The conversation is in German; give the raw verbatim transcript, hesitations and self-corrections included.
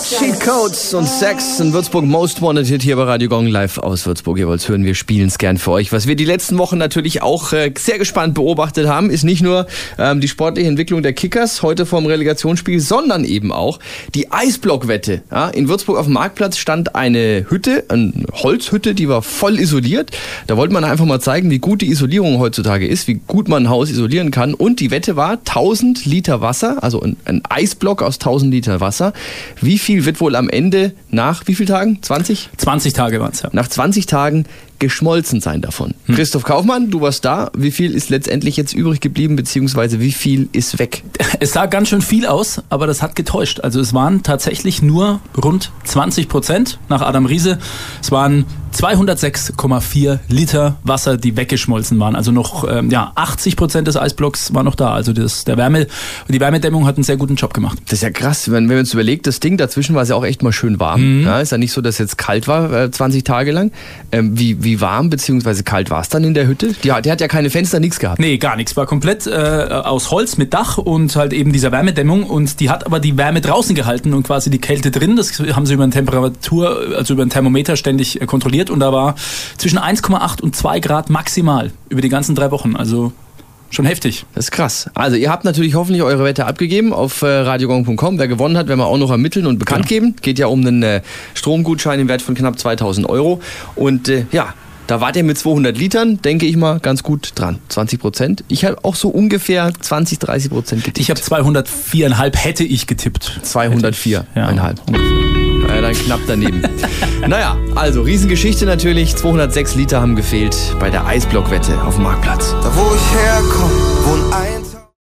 Cheat Codes und Sex in Würzburg Most Wanted hier bei Radio Gong live aus Würzburg. Ihr wollt hören, wir spielen es gern für euch. Was wir die letzten Wochen natürlich auch äh, sehr gespannt beobachtet haben, ist nicht nur ähm, die sportliche Entwicklung der Kickers heute vorm Relegationsspiel, sondern eben auch die Eisblockwette. Ja, in Würzburg auf dem Marktplatz stand eine Hütte, eine Holzhütte, die war voll isoliert. Da wollte man einfach mal zeigen, wie gut die Isolierung heutzutage ist, wie gut man ein Haus isolieren kann. Und die Wette war tausend Liter Wasser, also ein, ein Eisblock aus tausend Liter Wasser. Wie viel wird wohl am Ende nach wie vielen Tagen? zwanzig? zwanzig Tage waren es, ja. Nach zwanzig Tagen geschmolzen sein davon. Hm. Christoph Kaufmann, du warst da. Wie viel ist letztendlich jetzt übrig geblieben, beziehungsweise wie viel ist weg? Es sah ganz schön viel aus, aber das hat getäuscht. Also es waren tatsächlich nur rund zwanzig Prozent nach Adam Riese. Es waren zweihundertsechs Komma vier Liter Wasser, die weggeschmolzen waren. Also noch ähm, ja, achtzig Prozent des Eisblocks war noch da. Also das, der Wärme, die Wärmedämmung hat einen sehr guten Job gemacht. Das ist ja krass, wenn, wenn man uns überlegt, das Ding dazwischen war es ja auch echt mal schön warm. Mhm. Ja, ist ja nicht so, dass es jetzt kalt war, äh, zwanzig Tage lang. Ähm, wie, wie warm bzw. kalt war es dann in der Hütte? Die, die hat ja keine Fenster, nichts gehabt. Nee, gar nichts. War komplett äh, aus Holz mit Dach und halt eben dieser Wärmedämmung. Und die hat aber die Wärme draußen gehalten und quasi die Kälte drin. Das haben sie über eine Temperatur, also über ein Thermometer ständig äh, kontrolliert. Und da war zwischen eins Komma acht und zwei Grad maximal über die ganzen drei Wochen. Also schon heftig. Das ist krass. Also ihr habt natürlich hoffentlich eure Wette abgegeben auf äh, radiogong punkt com. Wer gewonnen hat, werden wir auch noch ermitteln und bekannt genau. geben. Geht ja um einen äh, Stromgutschein im Wert von knapp zweitausend Euro. Und äh, ja, da wart ihr mit zweihundert Litern, denke ich mal, ganz gut dran. zwanzig Prozent. Ich habe auch so ungefähr zwanzig, dreißig Prozent getippt. Ich habe zweihundertvier Komma fünf hätte ich getippt. zweihundertvier Komma fünf Ja, ungefähr. Ja, dann knapp daneben. Naja, also Riesengeschichte natürlich. zweihundertsechs Liter haben gefehlt bei der Eisblockwette auf dem Marktplatz. Da wo ich herkomme, wohnen